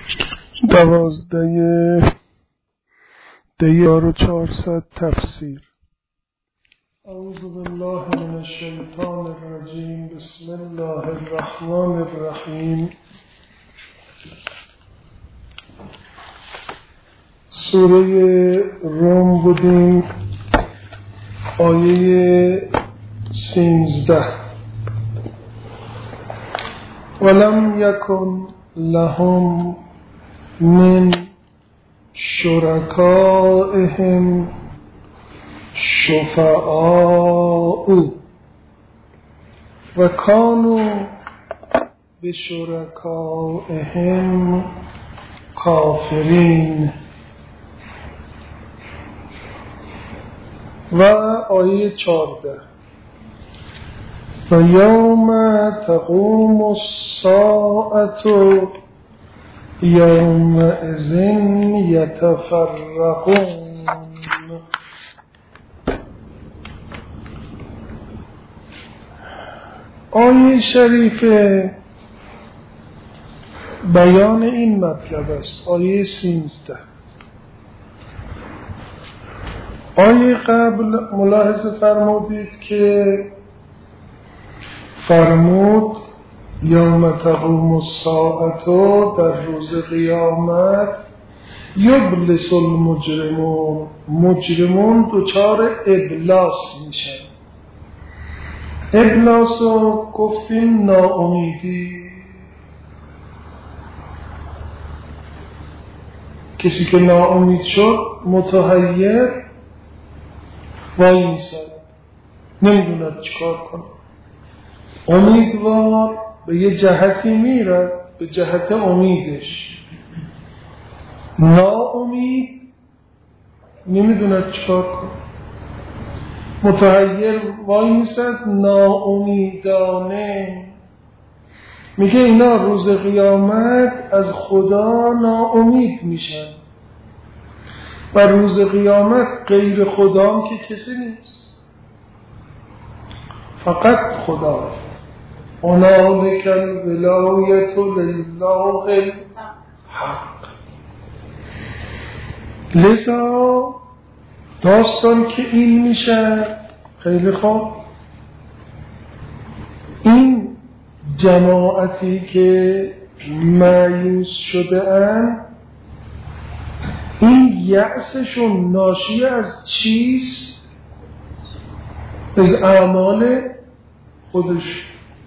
$12,400 تفسیر. اعوذ بالله من الشیطان الرجیم. بسم الله الرحمن الرحیم. سوره روم بودیم، آیه 13. ولم یکن لهم من شرکائهم شفعاء و کانوا بشرکائهم کافرین. و آیه 14. و یوم تقوم الساعة یومئذ یتفرقون. آیه شریفه بیان این مطلب است. آیه 13. آیه قبل ملاحظه فرمودید که فرمود یوم تقوم الساعة، در روز قیامت، یبلس المجرمون، مجرمون دچار ابلاس میشن. ابلاس رو گفتیم ناامیدی. کسی که ناامید شد متحیر وای میسد، نمیدوند چیکار کنه. امیدوار به یه جهتی میرد، به جهت امیدش. ناامید نمیدوند چیکار کنه، متحیر وای میسد، ناامیدانه. میگه اینا روز قیامت از خدا ناامید میشن و روز قیامت غیر خدا که کسی نیست، فقط خدا. هنالک الولایة لله الحق. لذا داستان که این میشه، خیلی خوب، این جماعتی که مایوس شده اند، این یأسشون ناشی از چیست؟ از اعمال خودش.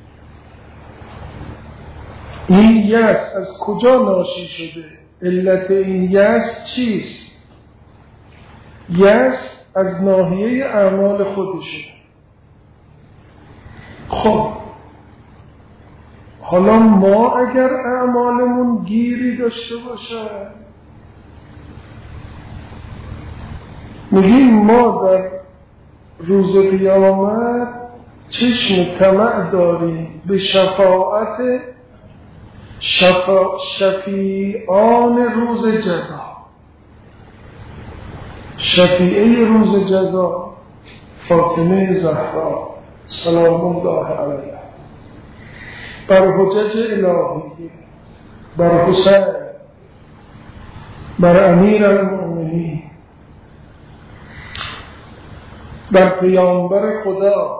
این یأس از کجا ناشی شده؟ علت این یأس چیست؟ یأس از ناحیه اعمال خودشه. خب حالا ما اگر اعمالمون گیری داشته باشه، میگیم ما در روز قیامت چشم طمع داریم به شفاعت شفیعان روز جزا. شفیعه روز جزا فاطمه زهرا سلام الله علیها، بر حجج الهی، بر حسین، بر امیر المؤمنین، بر پیامبر خدا.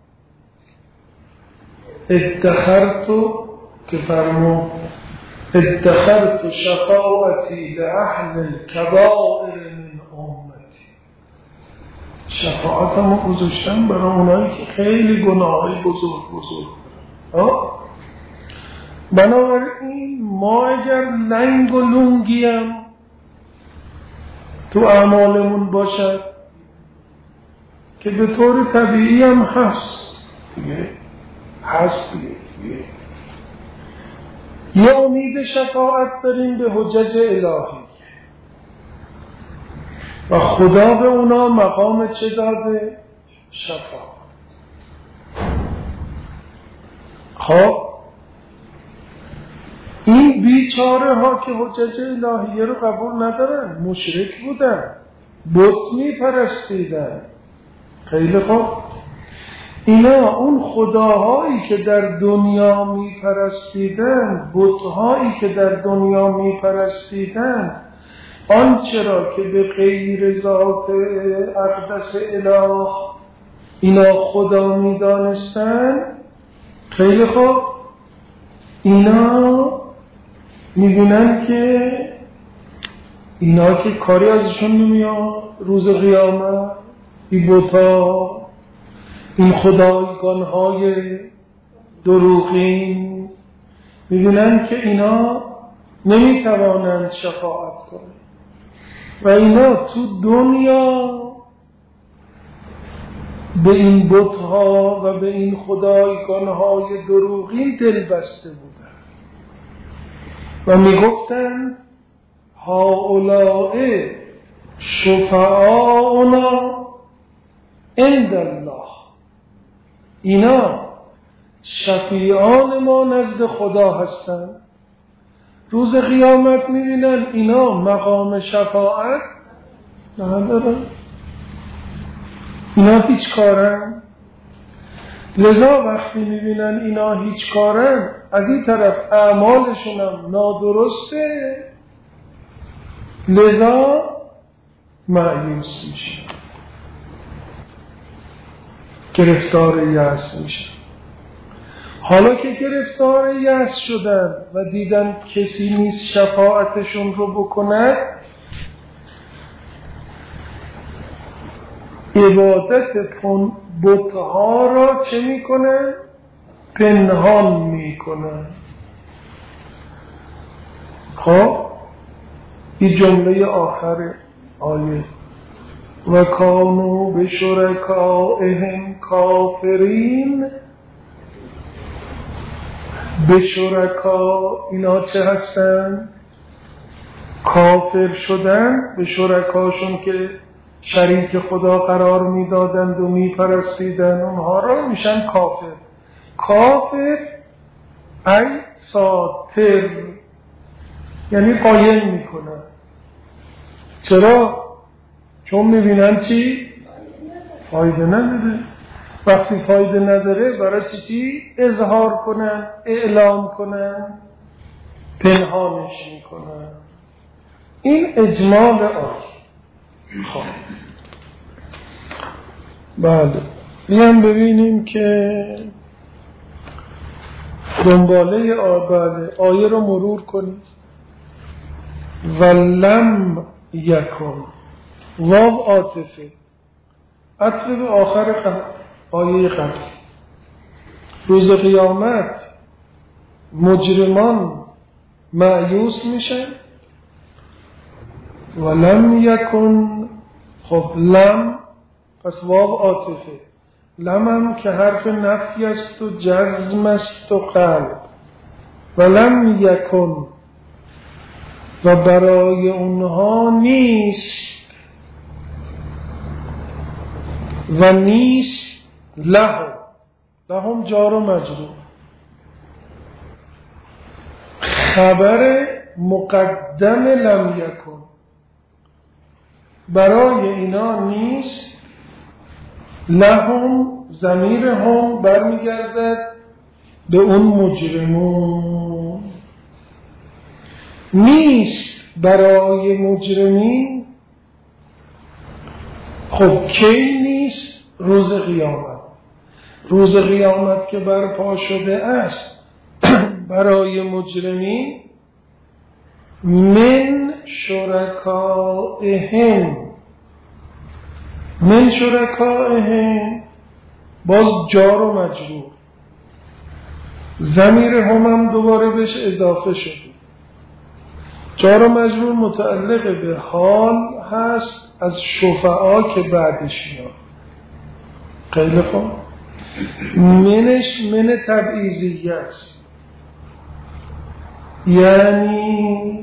ادخرت که فرمود ادخرت شفاعتی لأهل الكبائر من امتی. شفاعتمو گذاشتم برای اونایی که خیلی گناهی بزرگ بنابراین ما اگر لنگ و لنگیم تو اعمالمون باشد، که به طور طبیعی هم هست دیگه، یه امید شفاعت داریم به حجج الهی و خدا به اونا مقام چه داده؟ شفاعت. خب این بیچاره ها که حجج الهیه رو قبول ندارن، مشرک بودن، بت می پرستیدن. خیلی خوب، اینا اون خداهایی که در دنیا میپرستیدن، بتهایی که در دنیا میپرستیدن، آنچه را که به غیر ذات اقدس اله اینا خدا میدانستن، خیلی خوب اینا میبینن که اینا که کاری ازشون نمیاد روز قیامت، این بتا، این خدایگانهای دروغین، میبینن که اینا نمیتوانند شفاعت کنند و اینا تو دنیا به این بتها و به این خدایگانهای دروغین دل بسته بودن و میگفتن هؤلاء شفعاؤنا عند الله، اینا شفیعان ما نزد خدا هستند. روز قیامت میبینن اینا مقام شفاعت ندارن، اینا هیچ کارن. لذا وقتی میبینن اینا هیچ کارن، از این طرف اعمالشون هم نادرسته، لذا مایوس میشه، گرفتار یأس میشه. حالا که گرفتار یأس شدن و دیدن کسی نیست شفاعتشون رو بکنه، عبادت بتها را چه میکنه؟ پنهان میکنه. خب این جمله آخر آیه و کانوا بشرکائهم کافرین. به شرکا اینا چه هستن؟ کافر شدن به شرکاشون که شریک خدا قرار میدادند و میپرستیدن، اونها را میشن کافر. کافر ای ساتر، یعنی قایم میکنن. چرا؟ چون میبینن چی؟ فایده نداره. وقتی فایده نداره برای چی اظهار کنن، اعلام کنن، پنهانش میکنن. این اجمال آیه. خب بله، بیان ببینیم که دنباله آیه رو مرور کنیم. ولم یکن، واو عاطفه، عطف به آخر آیه قبل. روز قیامت مجرمان مایوس میشن. ولم یکن، خب لم پس واو عاطفه، لم هم که حرف نفی است و جزم است و قلب. ولم یکن، و برای اونها نیست، و نیست لهم جار و مجرور، خبر مقدم لم یکن، برای اینا نیست. لهم ضمیر هم برمیگردد به اون مجرمون. نیست برای مجرمین. خب کی نیست؟ روز قیامت. روز قیامت که برپا شده است برای مجرمین من شرکائهم. من شرکائهم باز جار و مجرور، ضمیر هم دوباره بهش اضافه شده. جار و مجرور متعلق به حال هست از شفعا که بعدش میاد. خیلی خوب، منش من تبعیضیه است، یعنی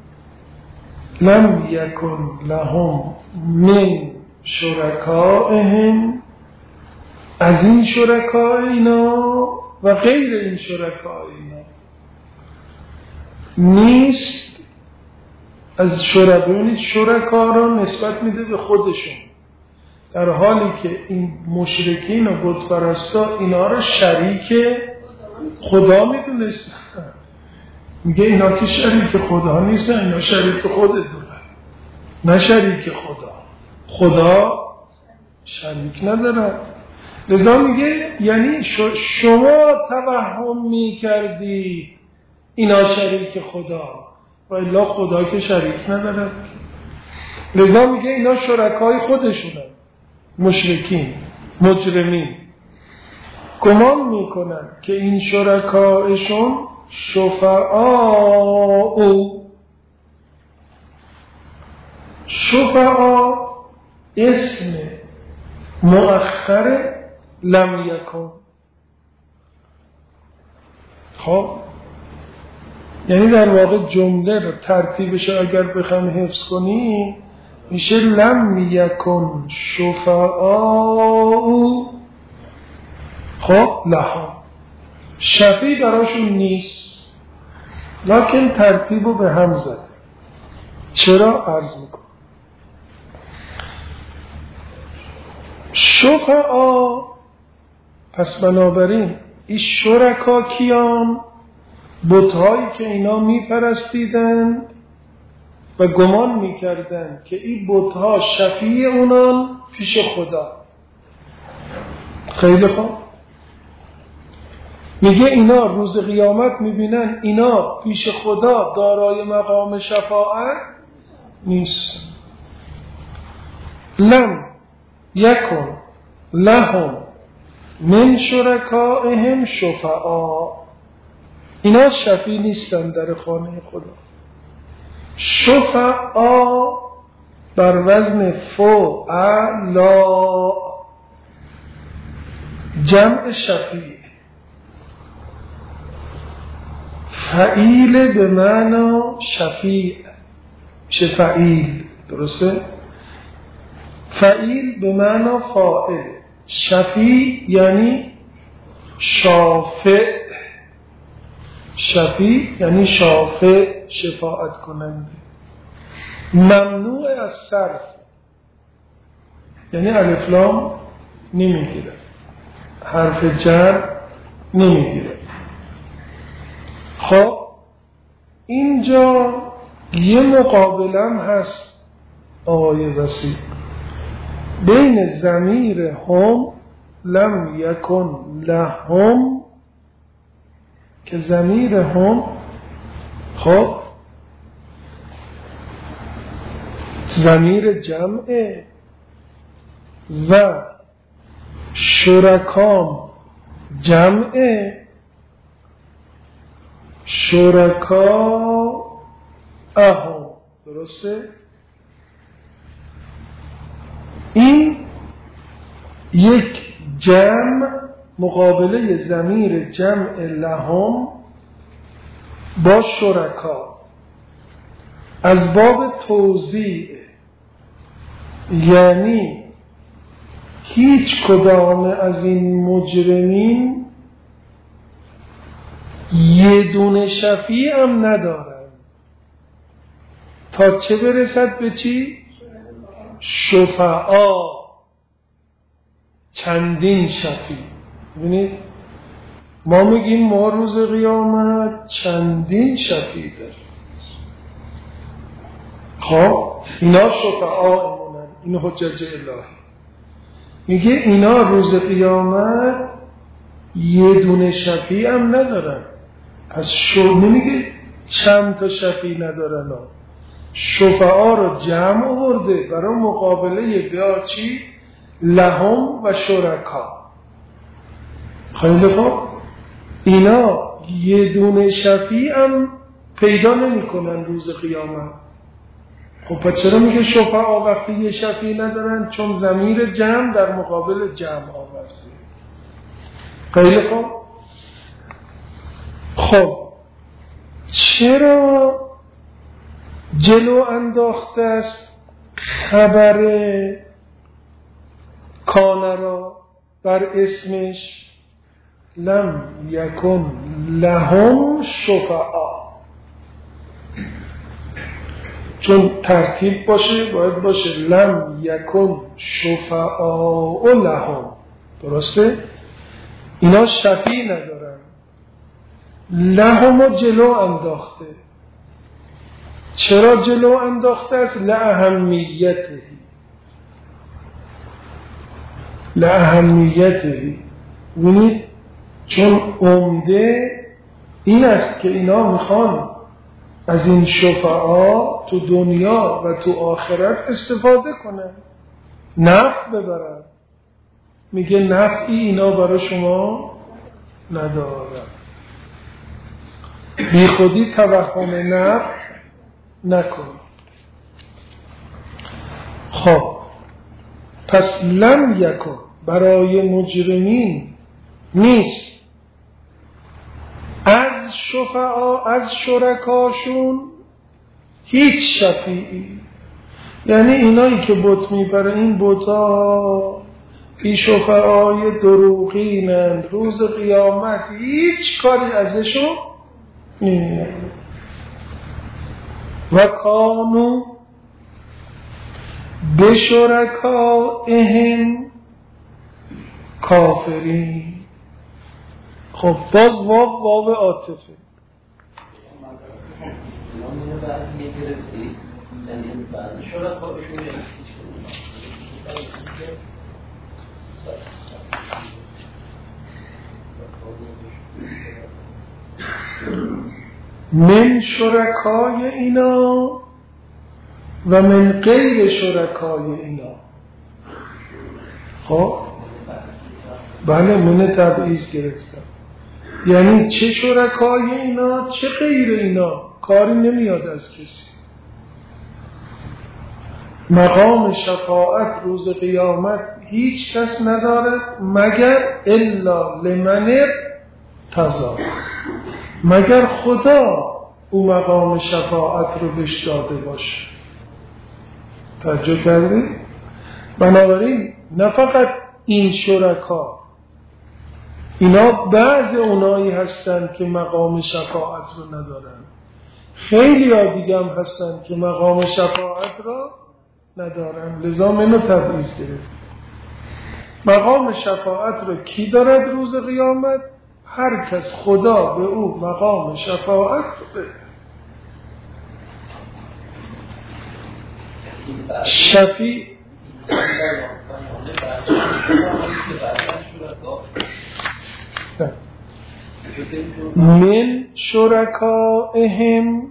لم یکن لهم من شرکائهم، از این شرکا اینا و غیر این شرکا اینا نیست. از شرکا را نسبت میده به خودشون، در حالی که این مشرکین و بت پرستا اینا رو شریک خدا میدونستن. میگه اینا که شریک خدا نیستن، اینا شریک خودتونه، نه شریک خدا. خدا شریک نداره. لذا میگه یعنی شما توهم میکردید اینا شریک خدا، و الا خدا که شریک نداره. لذا میگه اینا شرکای خودشونن، مشرکین مجرمین گمان میکنن که این شرکایشون شفعا اسم مؤخر لم یکن. خب یعنی در واقع جمله رو ترتیبش اگر بخوام حفظ کنیم میشه لم یکن شفعا، خب لها، شفیع براشون نیست، لکن ترتیب رو به هم زد. چرا؟ عرض میکنم. شفعا، پس بنابراین این شرکا کیان؟ بت‌هایی که اینا میپرستیدن و گمان میکردن که این بت‌ها شفیع اونان پیش خدا. خیلی خوب. میگه اینا روز قیامت میبینن اینا پیش خدا دارای مقام شفاعت نیست. لم یکن لهم من شرکائهم شفعا، اینا شفیع نیستن در خانه خدا. شفعا بر وزن فعلا، جمع شفیع، فعیل به معنی شفیع میشه فعیل، درسته؟ فعیل به معنی فاعل، شفیع یعنی شافع، شفیع یعنی شافع، شفاعت کننده. ممنوع از صرف یعنی الف لام نمیگیره، حرف جر نمیگیره. خب اینجا یه مقابلم هست آقای وسیع بین ضمیر هم لم یکن لهم، که ضمیر هم خب ضمیر جمعه و شرکام جمعه، شرکا اهم، درسته؟ این یک جمع مقابله ضمیر جمع لهم با شرکا از باب توزیع، یعنی هیچ کدام از این مجرمین یه دونه شفیع هم ندارن تا چه برسد به چی؟ شفعا، چندین شفیع. ببینید ما میگیم ما روز قیامت چندین شفیع داریم. خب اینا شفعا ایمونن، این حجج الهی. میگه اینا روز قیامت یه دونه شفیع هم ندارن. پس نمیگه چند تا شفیع ندارن ها. شفعا رو جمع آورده برای مقابله بیا چی؟ لهم و شرکا. خیلی خوب، اینا یه دونه شفیع هم پیدا نمی کنن روز قیامت. خب پس چرا میگه شفعا وقتی یه شفیع ندارن؟ چون ضمیر جمع در مقابل جمع آورده. خیلی خوب. خب چرا جلو انداخته است خبر کان را بر اسمش لم یکن لهم شفعا؟ چون ترتیب باشه باید باشه لم یکن شفعاء لهم. درسته؟ اینا شفیع ندارن، لهم جلو انداخته. چرا جلو انداخته است؟ لأهمیته. ببینید چون عمده این است که اینا میخوان از این شفعا تو دنیا و تو آخرت استفاده کنن، نفع ببرن. میگه نفعی اینا برای شما ندارن، بی خودی توهم نفع نکن. خب پس لم یکن برای مجرمین نیست از شفعا، از شرکاشون هیچ شفیعی. یعنی اینایی که بت میبره، این بتا این شفعای دروغینند، روز قیامت هیچ کاری ازشون نمیاد. و کانو بشرکائهم کافرین. خب باز واو عاطفه. من شرکای اینا و من غیر شرکای اینا. خب بله من تبعیض گرفتم، یعنی چه شرکای اینا چه غیر اینا، کاری نمیاد از کسی. مقام شفاعت روز قیامت هیچ کس ندارد مگر الا لمن ارتضی، مگر خدا او مقام شفاعت رو بهش داده باشه. توجه کردید؟ بنابراین نه فقط این شرکا، اینا بعض اونایی هستن که مقام شفاعت رو ندارن، خیلی ها دیگه هم هستن که مقام شفاعت رو ندارن، لذا منو تبعیض گرفت. مقام شفاعت رو کی دارد روز قیامت؟ هر کس خدا به او مقام شفاعت رو بده. شفیع من شرکائهم،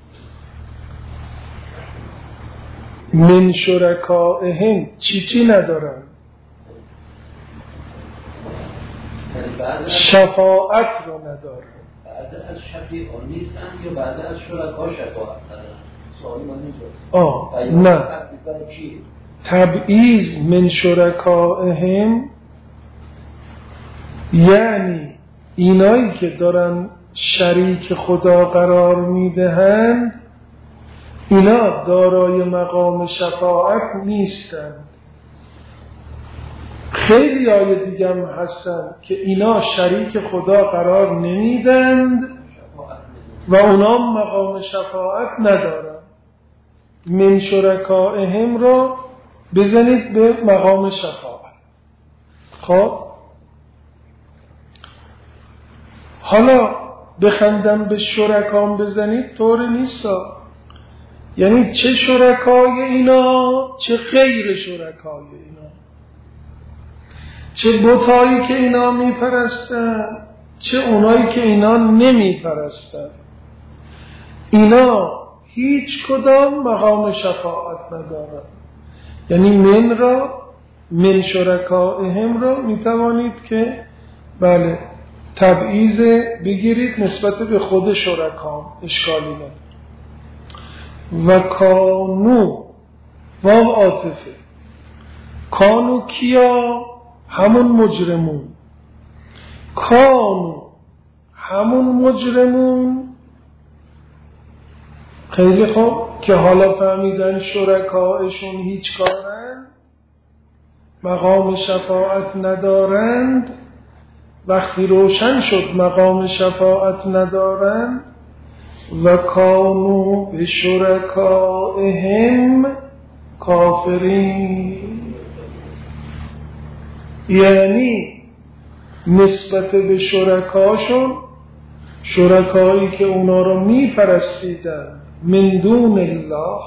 من شرکائهم چی ندارن؟ شفاعت رو ندارن. بعد از شفیعان نیستن یا بعد از شرکا شفاعت ندارن؟ سوالی ما نه تبعیض من شرکائهم یعنی اینایی که دارن شریک خدا قرار میدهند اینا دارای مقام شفاعت نیستند. خیلی های دیگه هم هستن که اینا شریک خدا قرار نمیدند و اونا مقام شفاعت ندارن. من شرکائهم رو بزنید به مقام شفاعت. خب حالا بخندم به شرکام بزنید طوری نیست، یعنی چه شرکای اینا چه غیر شرکای اینا، چه بتایی که اینا میپرستن چه اونایی که اینا نمیپرستن، اینا هیچ کدام مقام شفاعت ندارن. یعنی من را من شرکائهم را میتوانید که بله تبعیض بگیرید نسبت به خود شرکام، اشکالی نداره. و کانو واو عاطفه، کانو کیا؟ همون مجرمون. کانو همون مجرمون. خیلی خوب که حالا فهمیدن شرکایشون هیچ کارن، مقام شفاعت ندارند. وقتی روشن شد مقام شفاعت ندارند و کانوا بشرکائهم کافرین، یعنی نسبت به شرکاشون، شرکایی که اونا رو میپرستیدن من دون الله،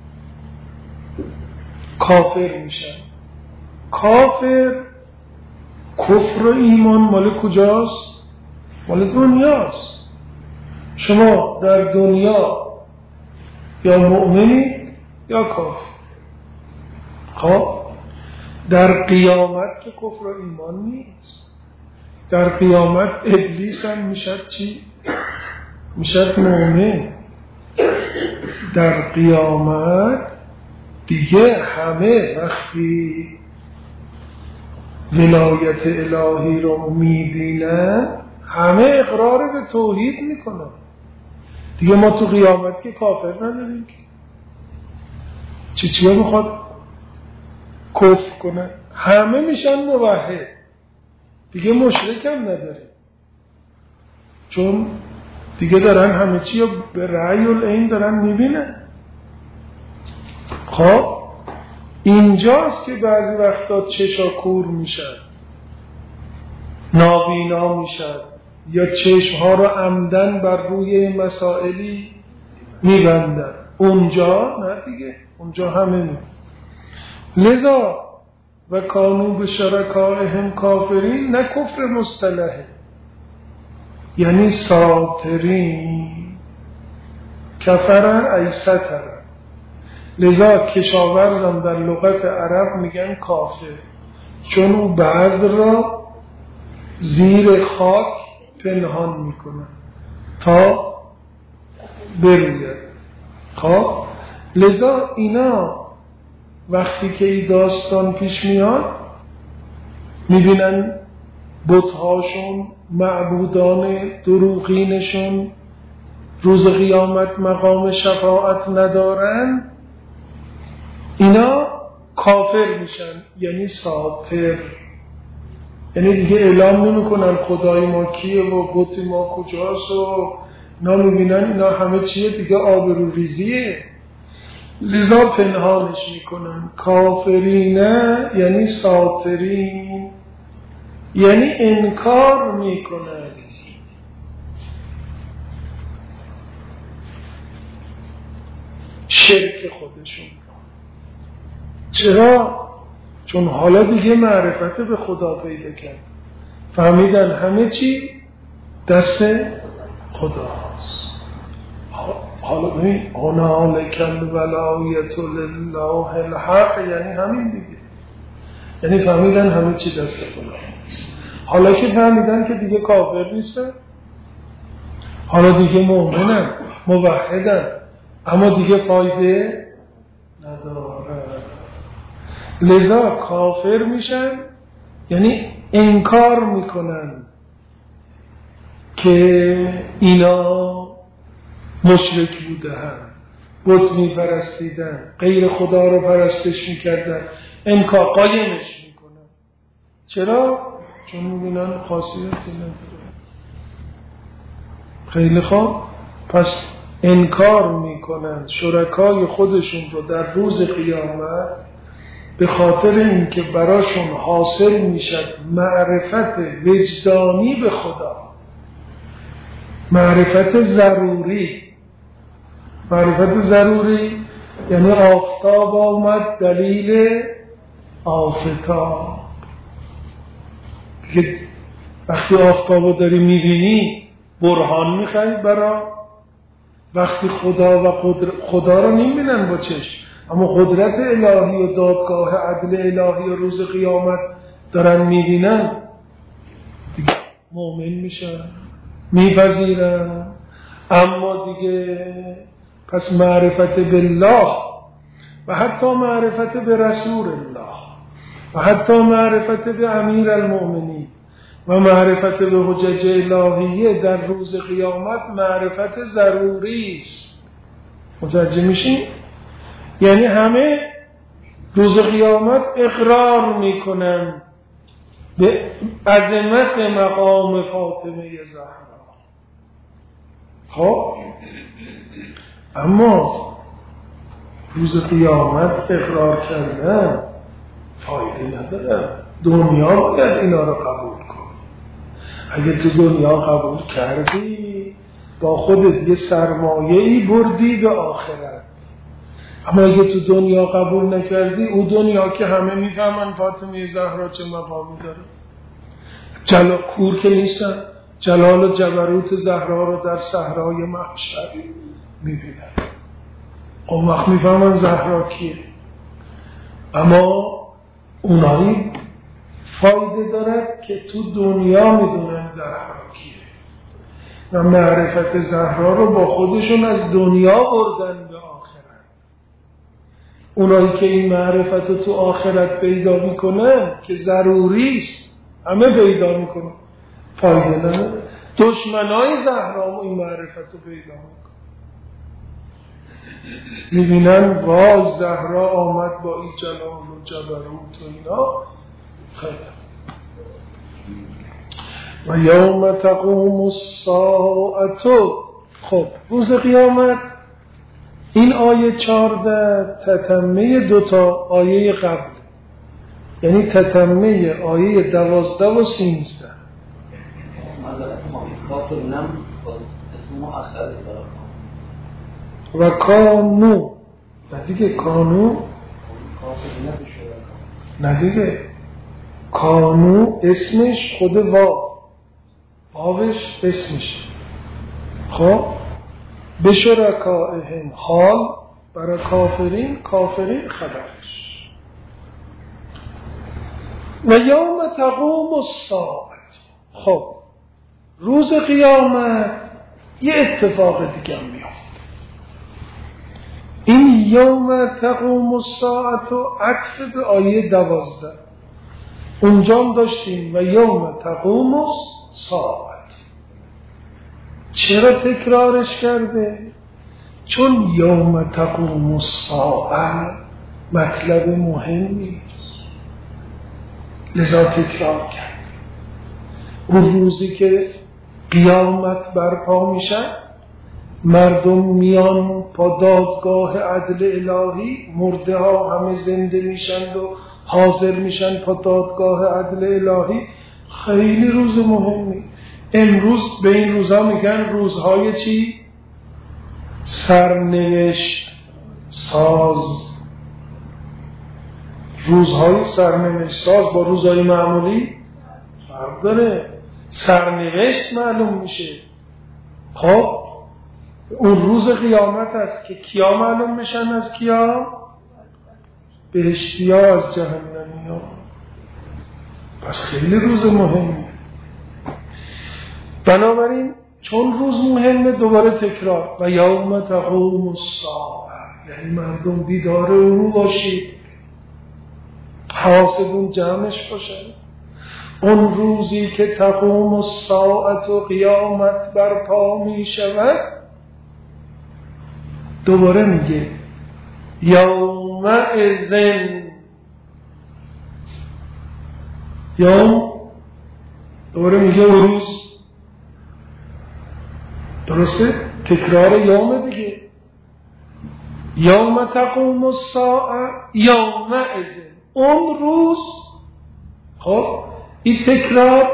کافر میشن. کافر، کفر و ایمان مال کجاست؟ مال دنیاست. شما در دنیا یا مؤمنی یا کافر. خب در قیامت که کفر و ایمان نیست. در قیامت ابلیس هم میشد چی؟ میشد مؤمن. در قیامت دیگه همه وقتی ولایت الهی رو میبینن همه اقرار به توحید میکنن. دیگه ما تو قیامت که کافر نداریم که چیه میخواد کفر کنه، همه میشن موحد، دیگه مشرک هم نداریم، چون دیگه دارن همه چی رو به رأی العین دارن میبینن. خب اینجاست که بعضی وقتا چشا کور میشن، نابینا میشن، یا چشمها رو عمدن بر روی مسائلی میبندن. اونجا نه دیگه، اونجا همه می. لذا و کانوا بشرکائهم کافرین، نه کفر مصطلحه، یعنی ساترین، کفر ای ستر. لذا کشاورزم در لغت عرب میگن کافر، چون او بذر را زیر خاک پنهان میکنن تا بروید. خب لذا اینا وقتی که این داستان پیش میاد میبینن بتهاشون، معبودان دروغینشون روز قیامت مقام شفاعت ندارن، اینا کافر میشن، یعنی ساتر، یعنی دیگه اعلام نمیکنن خدای ما کیه و بت ما کجاست و اینا، میبینن اینا همه چیه دیگه، آبروریزیه، لذا پنهانش میکنن. کافرینه یعنی ساترین، یعنی انکار میکنن. شرک خودشون. چرا؟ چون حالا دیگه معرفت به خدا پیدا کرد، فهمیدن همه چی دست خداست. حالا ببین هنالک الولایت لله الحق، یعنی همین دیگه، یعنی فهمیدن همه چی دست خداست. حالا که فهمیدن که دیگه کافر نیستن، حالا دیگه مؤمنن، موحدن، اما دیگه فایده نداره. لذا کافر میشن، یعنی انکار میکنن که اینا مشرک بودن، بت میپرستیدن، غیر خدا رو پرستش میکردن، انکار قایمش میکنن. چرا؟ چون میبینن خاصیتی نداره. خیلی خوب، پس انکار میکنن شرکای خودشون رو در روز قیامت، به خاطر اینکه براشون حاصل میشد معرفت وجدانی به خدا، معرفت ضروری. معرفت ضروری یعنی آفتاب آمد دلیل آفتاب. وقتی آفتاب رو داری میبینی برهان میخوای برا، وقتی خدا رو نمیبینن با چشم، اما قدرت الهی و دادگاه عدل الهی و روز قیامت دارن میبینن، دیگه مؤمن میشن، میپذیرن. اما دیگه پس معرفت بالله و حتی معرفت به رسول الله و حتی معرفت به امیر المؤمنین و معرفت به حجج الهیه در روز قیامت معرفت ضروری است. متوجه میشین؟ یعنی همه روز قیامت اقرار میکنن به عظمت مقام فاطمه زهرا. خب اما روز قیامت اقرار کردن فایده نداره. دنیا باید اینا رو قبول کن. اگه تو دنیا قبول کردی با خودت یه سرمایه‌ای بردی به آخرت. اما اگه تو دنیا قبول نکردی، اون دنیا که همه میفهمن فاطمه زهرا چه مقامی داره، جلال کور که نیستن، جلال و جبروت زهرا رو در صحرای محشر میبینن، اون وقت میفهمن زهرا کیه. اما اونایی فایده دارد که تو دنیا میدونن زهرا کیه و معرفت زهرا رو با خودشون از دنیا بردن به آخرت. اونایی که این معرفت رو تو آخرت پیدا میکنن که ضروریست، همه پیدا میکنن، فایده نداره. دشمنای زهرا این معرفت رو پیدا میکنن، میبینن وای زهرا آمد با این جلال و جبروت و اینا. خیلی و یوم تقوم الساعة. خب روز قیامت، این آیه 14 تتمه دوتا آیه قبل، یعنی تتمه آیه 12 و 13. و کانو ندیگه، کانو ندیگه، کانو اسمش خود واوش اسمش. خب به شرکائهم حال برای کافرین خبرش. و یوم تقوم الساعة. خب روز قیامت یه اتفاق دیگه میافت. این یوم تقوم الساعة عطف به آیه 12، اونجا هم داشتیم و یوم تقوم الساعة. چرا تکرارش کرده؟ چون یوم تقوم الساعة مطلب مهمی است، لذا تکرار کرد. اون روزی که قیامت برپا میشن، مردم میان پا دادگاه عدل الهی، مرده ها همه زنده میشن و حاضر میشن پا دادگاه عدل الهی. خیلی روز مهمی. امروز به این روزها میگن روزهای چی؟ سرنوشت ساز. روزهای سرنوشت ساز با روزهای معمولی فرق داره. سرنوشت معلوم میشه. خب اون روز قیامت است که کیا معلوم میشن از کیا؟ بهشتیا از جهنمی ها. پس خیلی روز مهمی. بنابراین چون روز مهمه دوباره تکرار و یوم تقوم الساعة، یعنی مردم بیدار رو باشید، حواستون جمعش باشه. اون روزی که تقوم الساعة و قیامت برپا می شود، دوباره میگه یومئذ، دوباره میگه اون روز. درسته؟ تکرار یوم دیگه. یوم تقوم الساعة یومئذ، اون روز. خب این تکرار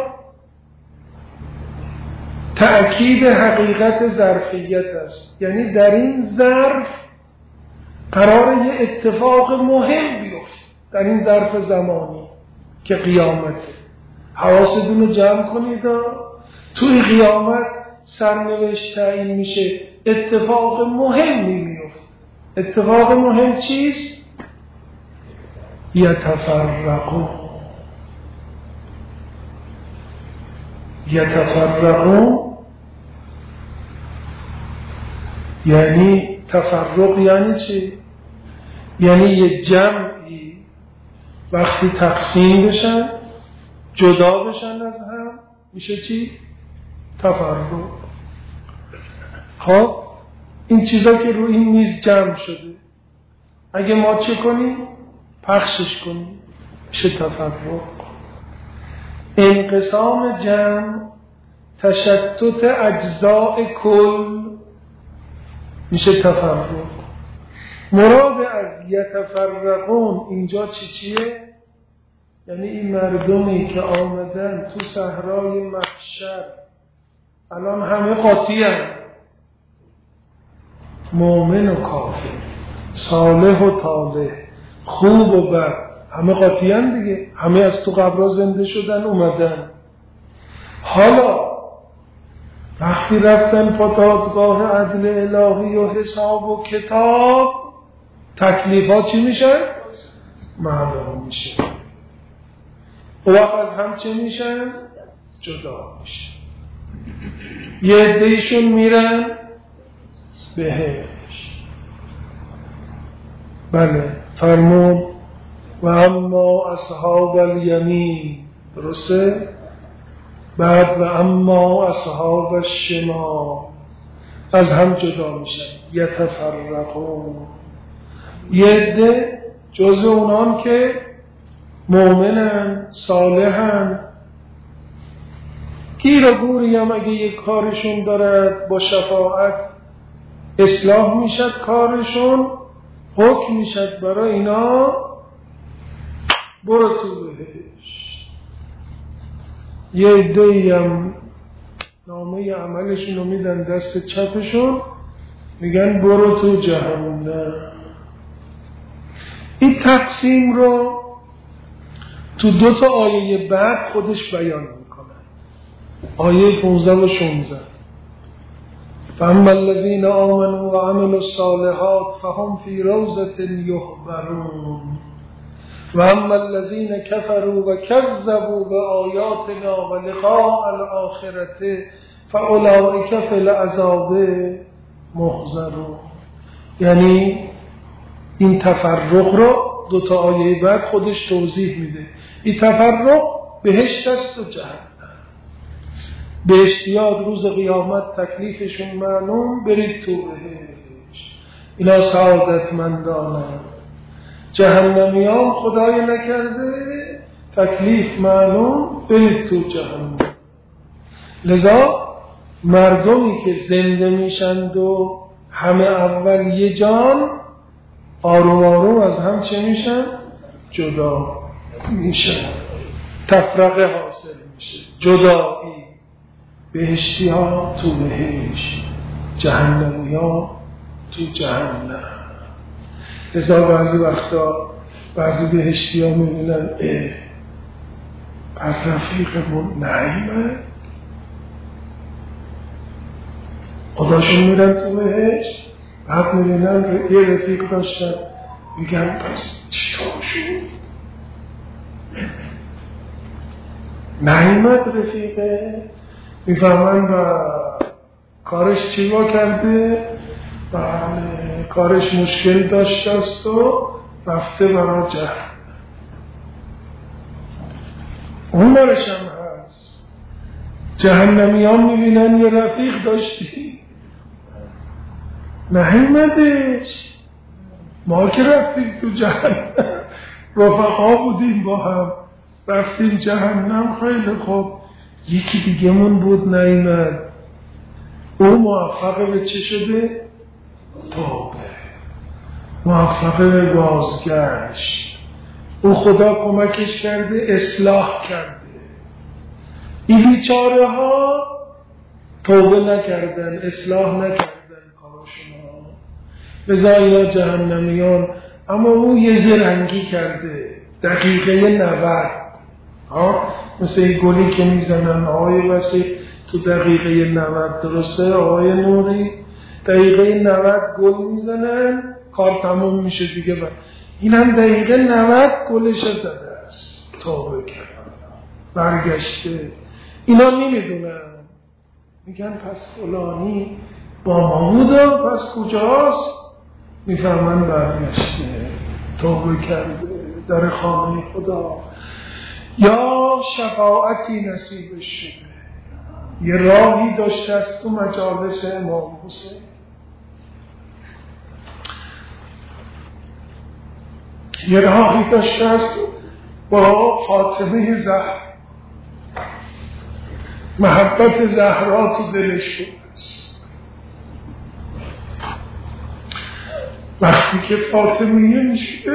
تأکید حقیقت ظرفیت است، یعنی در این ظرف قرار یه اتفاق مهم بیفته، در این ظرف زمانی که قیامته. حواستون رو جمع کنید. توی قیامت سرنوشت تعیین میشه، اتفاق مهمی میفته. اتفاق مهم چیست؟ یتفرقون یعنی تفرق یعنی چی؟ یعنی یه جمعی وقتی تقسیم بشن، جدا بشن از هم، میشه چی؟ تفرق. خب این چیزا که روی این میز جمع شده، اگه ما چه کنیم؟ پخشش کنیم، میشه تفرق. انقسام جمع تشتت اجزاء کل میشه تفرق. مراد از یتفرقون اینجا چیه؟ یعنی این مردمی که آمدن تو صحرای محشر الان همه قاطی هستند، مؤمن و کافر، صالح و طالح، خوب و بد، همه قاطی هستند دیگه، همه از تو قبرها زنده شدن اومدن. حالا وقتی رفتن پادگاه عدل الهی و حساب و کتاب، تکلیفات چی میشن؟ معلوم میشه. و وقت از هم چه میشن؟ جدا میشن. یه عده‌ایشون میرن بهشت. بله فرمود و اما اصحاب الیمین، درسته؟ بعد و اما اصحاب الشمال از هم جدا میشن، یتفرقون. یه عده جزء اونان که مؤمنن، صالحن، گیر و گوری هم اگه یک کارشون دارد با شفاعت اصلاح میشد کارشون، حکم میشد برای اینا برو تو بهش. یه عده‌ای هم نامه عملشون رو میدن دست چپشون، میگن برو تو جهنم. این تقسیم رو تو 2 آیه بعد خودش بیان میکنه. آیه 15 و 16 فاما الذین آمنوا و عملوا الصالحات فهم فی روضة یحبرون و اما الذین کفروا و کذبوا بآیاتنا و لقاء الآخرة فاولئک فی العذاب محضرون. یعنی این تفرق رو 2 آیه بعد خودش توضیح میده. این تفرق بهشت است و جهنم. بهشتیان روز قیامت تکلیفشون معلوم، برید تو بهشت، اینا سعادتمندانند. جهنمیان خدای نکرده تکلیف معلوم، برید تو جهنم. لذا مردمی که زنده میشند و همه اول یه جان، آروم آروم از هم چه میشن؟ جدا میشن، تفرقه حاصل میشه، جدایی. بهشتی ها تو بهشت، جهنمی ها تو جهنم. لذا بعضی وقتا بعضی بهشتی ها میبینن بر رفیقمون نعیمه، خداشون میرن تو بهشت، بعد میبینن یه رفیق داشتن، میگن پس چطور شد؟ نعیمت رفیقه، میفهمن و کارش چی با کرده، کارش مشکل داشته است و رفته برای جهنم. اون برش هم هست. جهنمیان میبینن یه رفیق داشتی نعیمتش، ما که رفتیم تو جهنم، رفقا بودیم با هم، رفتیم جهنم، خیلی خوب، یکی دیگه من بود نعیمت، او موفق به چه شده؟ توبه، موفق به بازگشت، او خدا کمکش کرده، اصلاح کرده. این بیچاره ها توبه نکردن، اصلاح نکردن کارشون، لذا اینا جهنمیان. اما او یه زرنگی کرده، دقیقه 90 مثل این گلی که میزنن آقای وسیع تو دقیقه 90، درسته آقای نوری؟ دقیقه 90 گل میزنن، کار تموم میشه دیگه. این هم دقیقه 90 گلش زده است، توبه کرد، برگشته. اینا نمیدونن، میگن پس فلانی با ما بوده، پس کجاست؟ میفهمن برگشته، توبه کرده، در خانه خدا. یا شفاعتی نصیبش شده، یه راهی داشته است تو مجالس امام حسین، یه راهی داشته است با فاطمه زهرا، محبت زهرا تو دلش شده است. وقتی که فاطمیه میشه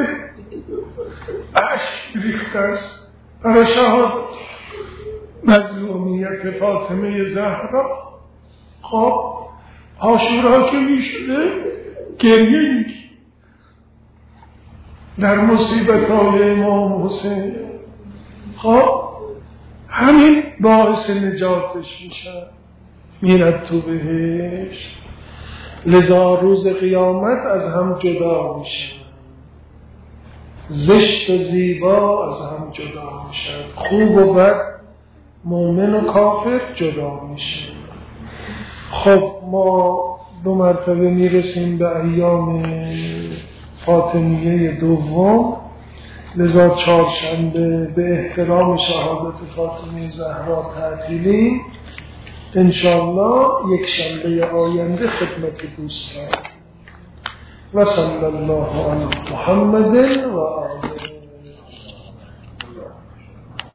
اشک ریخته است برای شهادت مظلومیت فاطمه زهرا. خب عاشورا که میشده گریه میگی در مصیبت های امام حسین. خب همین باعث نجاتش میشه، میرد تو بهشت. لذا روز قیامت از هم جدا میشه، زشت و زیبا از هم جدا میشه، خوب و بد، مومن و کافر جدا میشه. خب ما 2 مرتبه میرسیم به ایام فاطمیه دوم. لذا 4شنبه به احترام شهادت فاطمه زهرا تعطیلی، انشاءالله 1 شنبه آینده خدمت دوستان. و صلی الله علی محمد و آله.